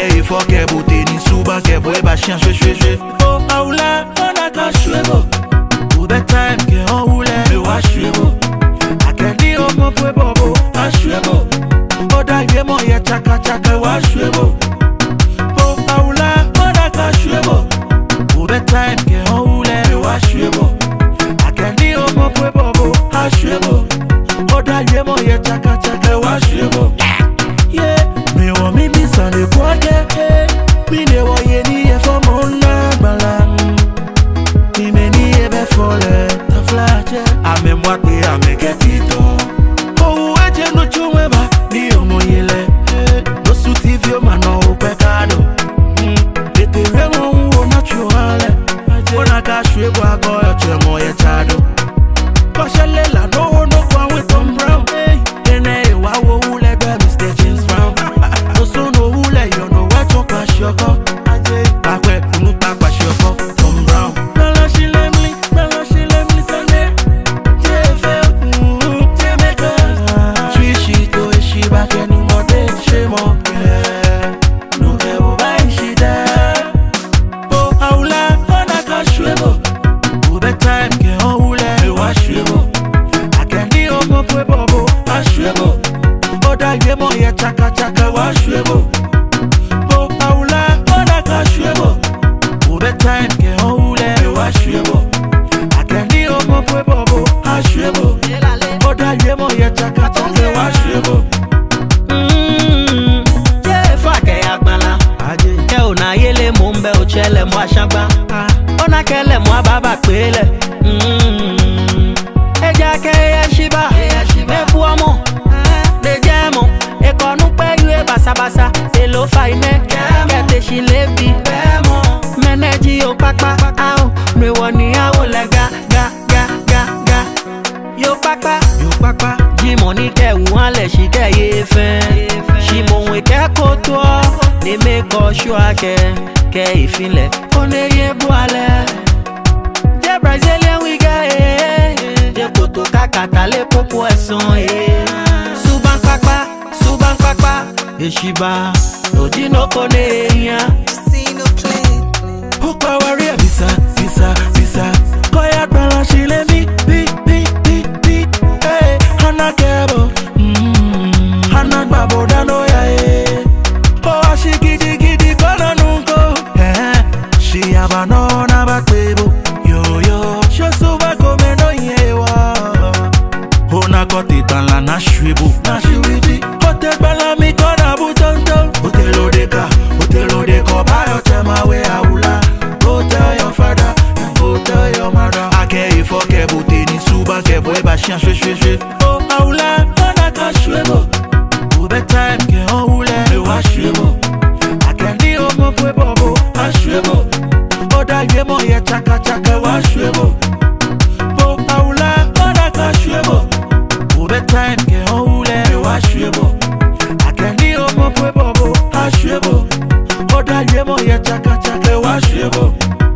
Ake ifo ke bouté ni souba ke boy ba chien chwe. Oh aoula, on a ka chwebo. Tout the time ke on roule, me wa chwebo. Ake ni o mo pwe bobo, a chwebo. Oda ye mo ye chaka wa chwebo. Oh aoula, on a ka chwebo. Tout the time ke on roule, me wa chwebo. Ake ni o mo pwe bobo, a chwebo. Oda ye mo ye chaka wa chwebo. Yeah, me wa mi sande kwake. Mi ne wa ye ni e fo mona bala. Mi me ni e be fole ta flache. Ame mwate ame ketito. Oh eje no chumeba ni omo yele. No suti vio mano o pecado. Ete remo uo naturale. Ona ka shwebo agoyo chemo ye chado. Koshele la no kwa we Tom Brown. Ene e wa wo ule be Mr. James Brown. No so no ule yo no wa choka shoko. Bakwe unu takwa shoko Tom Brown. Bala shilemli sane. Jefe jemeka. Swishi to eshi bake ni mode shemo. Nuke buba ishida. Oh aula ona ka shwebo. Ube time ke on ule me wa shwebo. Akendi omo pwe bobo a shwebo. Oda ye mo ye chaka wa shwebo. Oh aula ona ka shwebo. Ube time ke on ule me wa shwebo. Akendi omo pwe bobo a shwebo. Oda ye mo ye chaka wa shwebo. Jefa ke agbala. Ke ona yele mo mbe o chele mo asagba. Ona kele mo baba pele. Eja ke yeshiba. Ebu omo. De jemo. Ekonu pe yue basabasa. Elo faine. Kete shilebi. Meneji o pakpa. Ao. Me woni awo lega. Ga. Yo pakpa. Ji money ke uanle shi ke ye fen. Shi mo we ke koto. Ne me ko shwa ke ifile. Kone ye boale. De Brazilian we get. De koto kakata le popo eson Suban pakpa. Eshiba. No di no kone ya. Casino play. Hukwa waria visa. Koya bala shile mi. Hey, hana kebo. Hana babo dano ya Oh, ashi gidi kono nunko. She aba no na batebo. Yo. Shosuba kome no yewa. Hona kote tan la na shwebo. Hotel bala mi kona butonto. Hotel odeka bayo tema we aula. Go tell your father, go tell your mother. Ake ifo ke bouté ni souba ke boy ba chien chwe. Oh aula, ona ka shwebo. Ube time ke on roule, me wa shwebo. Ake ni omo pwe bobo, a shwebo. Oda ye mo ye chaka wa shwebo. Oh aula, ona ka shwebo. Ube time ke on roule, me wa shwebo. Ake ni omo pwe bobo, a shwebo. Oda ye mo ye chaka wa shwebo.